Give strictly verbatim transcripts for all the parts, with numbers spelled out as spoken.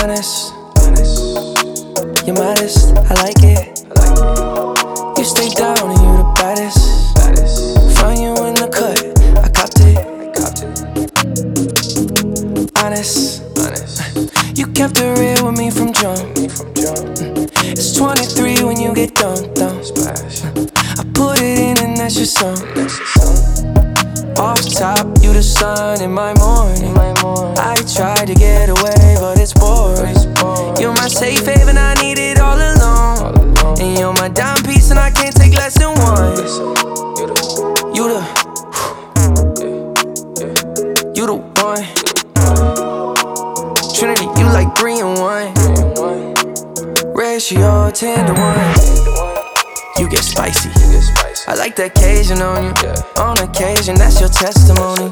Honest, you're modest, I like it. You stay down and you the baddest. Find you in the cut, I copped it. Honest, you kept it real with me from jump. It's twenty-three when you get dumped, dumped. I put it in and that's your song. Off top, you the sun in my morning. I tried to get away, but it's boring. You're my safe haven, I need it all alone. And you're my dime piece, and I can't take less than one. You the, you the one. Trinity, you like three and one. Ratio ten to one. You get spicy. I like the occasion on you. On occasion, that's your testimony.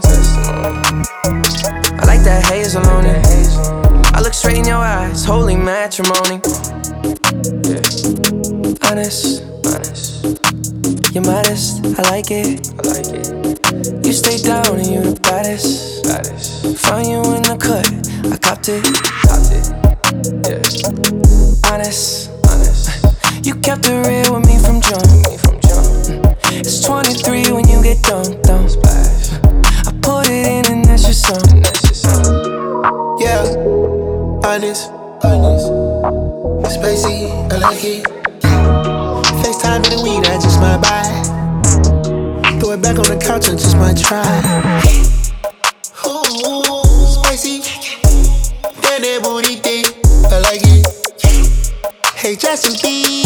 I like that hazel on it. I look straight in your eyes, holy matrimony. Honest, you're modest, I like it. You stay down and you the baddest. Find you in the cut, I copped it. Honest, you kept it real with me from jump. It's twenty-three when you get dumped, dumped. I put it in and that's your song. Yeah, honest, honest. Spacey, I like it. FaceTime in the weed, I just might buy. Throw it back on the couch, I just might try. Ooh, spicy. That that booty thing, I like it. Hey, Justin B.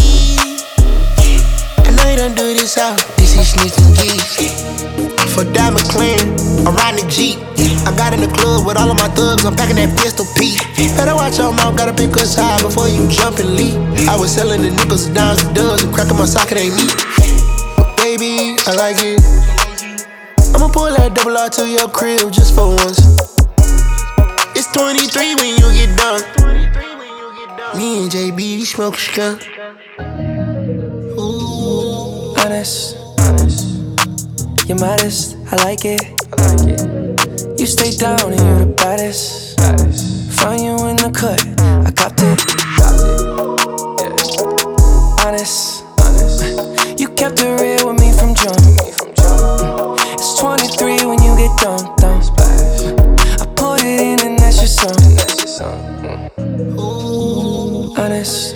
I know you don't do this out. This is sneaking geeks. For Diamond Clan, I'm riding a Jeep. I got in the club with all of my thugs, I'm packing that pistol P. Better watch your mouth, gotta pick us high before you jump and leap. I was selling the nickels, the dimes, the dubs, and cracking my socket ain't me. But baby, I like it. I'ma pull that double R to your crib just for once. It's twenty-three when you get done. Me and J B smoke skunk. Ooh. Honest, you're modest, I like it. You stay down and you the baddest. Find you in the cut, I copped it. Honest, you kept it real with me from jump. It's twenty-three when you get dumped, dumped. I put it in and that's your song. Honest,